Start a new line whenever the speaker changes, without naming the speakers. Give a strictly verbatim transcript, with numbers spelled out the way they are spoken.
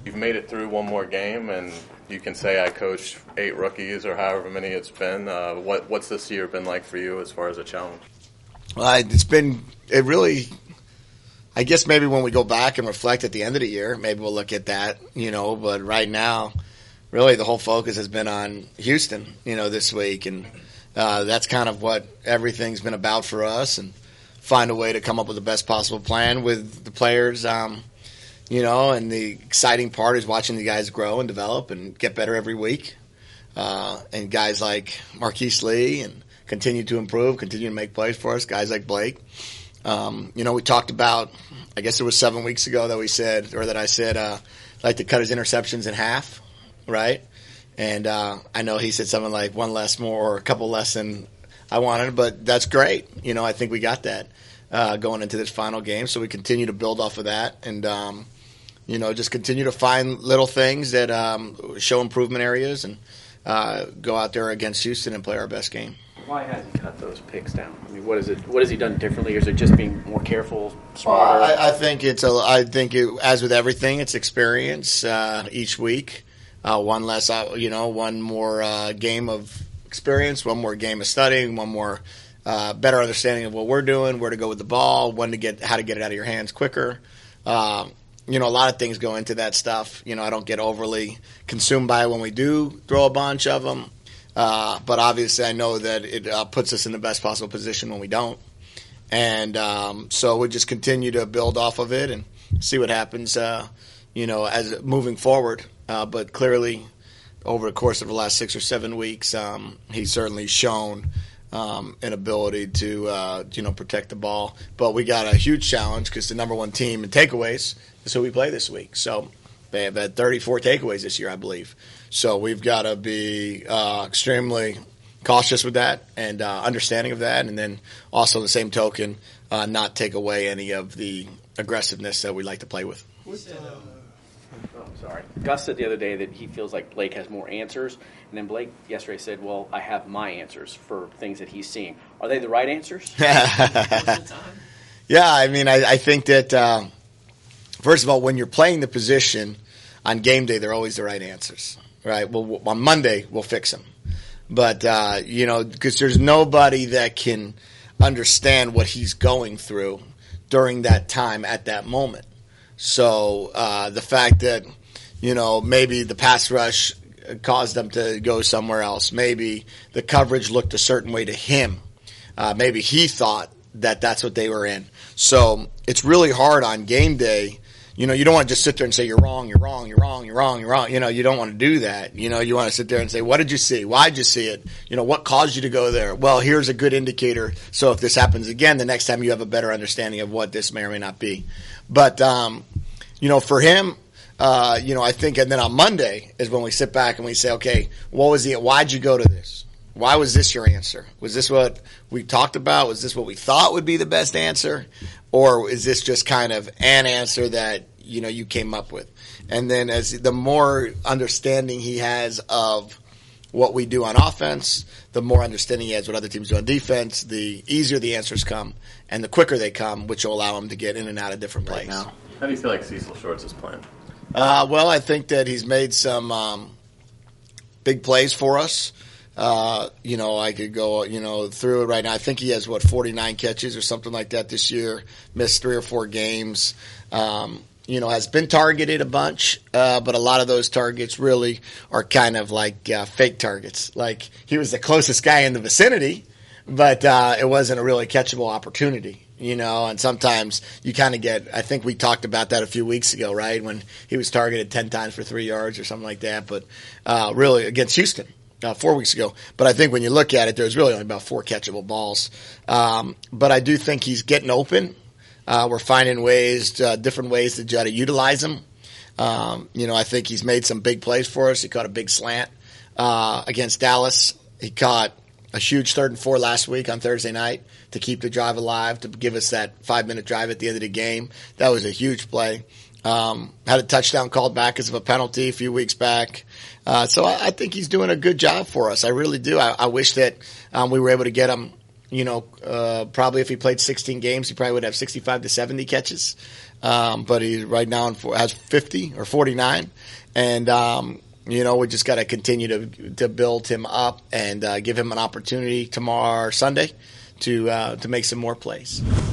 you've made it through one more game, and you can say I coached eight rookies or however many it's been. Uh, what what's this year been like for you as far as a challenge?
Well, it's been it really. I guess maybe when we go back and reflect at the end of the year, maybe we'll look at that, you know. But right now, really, the whole focus has been on Houston, you know, this week, and uh, that's kind of what everything's been about for us, and find a way to come up with the best possible plan with the players. Um, You know, and the exciting part is watching the guys grow and develop and get better every week. Uh, and guys like Marquise Lee and continue to improve, continue to make plays for us. Guys like Blake. Um, you know, we talked about, I guess it was seven weeks ago that we said, or that I said, uh, I'd like to cut his interceptions in half, right? And uh, I know he said something like one less more or a couple less than I wanted, but that's great. You know, I think we got that uh, going into this final game. So we continue to build off of that. And, um, You know, just continue to find little things that um, show improvement areas and uh, go out there against Houston and play our best game.
Why has he cut those picks down? I mean, what is it? What has he done differently, or is it just being more careful, smarter?
Well, I, I think it's a. I think it, as with everything, it's experience uh, each week. Uh, one less, uh, you know, one more uh, game of experience, one more game of studying, one more uh, better understanding of what we're doing, where to go with the ball, when to get, how to get it out of your hands quicker. Uh, You know, a lot of things go into that stuff. You know, I don't get overly consumed by it when we do throw a bunch of them. Uh, but obviously I know that it uh, puts us in the best possible position when we don't. And um, so we just continue to build off of it and see what happens, uh, you know, as moving forward. Uh, but clearly over the course of the last six or seven weeks, um, he's certainly shown Um, an ability to, uh, you know, protect the ball. But we got a huge challenge because the number one team in takeaways is who we play this week. So they have had thirty-four takeaways this year, I believe. So we've got to be uh, extremely cautious with that and uh, understanding of that. And then also the same token, uh, not take away any of the aggressiveness that we like to play with.
Oh, sorry. Gus said the other day that he feels like Blake has more answers, and then Blake yesterday said, well, I have my answers for things that he's seeing. Are they the right answers?
Yeah, I mean, I, I think that, uh, first of all, when you're playing the position on game day, they're always the right answers, right? Well, on Monday, we'll fix them. But, uh, you know, because there's nobody that can understand what he's going through during that time at that moment. So uh, the fact that, you know, maybe the pass rush caused them to go somewhere else. Maybe the coverage looked a certain way to him. Uh, maybe he thought that that's what they were in. So it's really hard on game day. You know, you don't want to just sit there and say, you're wrong, you're wrong, you're wrong, you're wrong, you're wrong. You know, you don't want to do that. You know, you want to sit there and say, what did you see? Why did you see it? You know, what caused you to go there? Well, here's a good indicator. So if this happens again, the next time you have a better understanding of what this may or may not be. But, um, you know, for him, uh, you know, I think, and then on Monday is when we sit back and we say, okay, what was the, why'd you go to this? Why was this your answer? Was this what we talked about? Was this what we thought would be the best answer? Or is this just kind of an answer that, you know, you came up with? And then as the more understanding he has of what we do on offense, the more understanding he has what other teams do on defense, the easier the answers come and the quicker they come, which will allow him to get in and out of different plays.
Right now. How do you feel like Cecil Shorts is playing?
Uh, well, I think that he's made some um, big plays for us. Uh, you know, I could go, you know, through it right now. I think he has, what, forty-nine catches or something like that this year, missed three or four games. Um, you know, has been targeted a bunch, uh, but a lot of those targets really are kind of like uh, fake targets. Like, he was the closest guy in the vicinity, but uh, it wasn't a really catchable opportunity. You know, and sometimes you kind of get, I think we talked about that a few weeks ago, right, when he was targeted ten times for three yards or something like that, but uh, really against Houston. Uh, four weeks ago. But I think when you look at it, there's really only about four catchable balls. Um, but I do think he's getting open. Uh, we're finding ways, uh, different ways to try to utilize him. Um, you know, I think he's made some big plays for us. He caught a big slant uh, against Dallas. He caught a huge third and four last week on Thursday night to keep the drive alive, to give us that five-minute drive at the end of the game. That was a huge play. Um, had a touchdown called back as of a penalty a few weeks back. Uh, so I, I think he's doing a good job for us. I really do. I, I wish that um, we were able to get him, you know, uh, probably if he played sixteen games, he probably would have sixty-five to seventy catches. um, but he right now has fifty or forty-nine, and um, you know we just got to continue to to build him up and uh, give him an opportunity tomorrow or Sunday to uh, to make some more plays.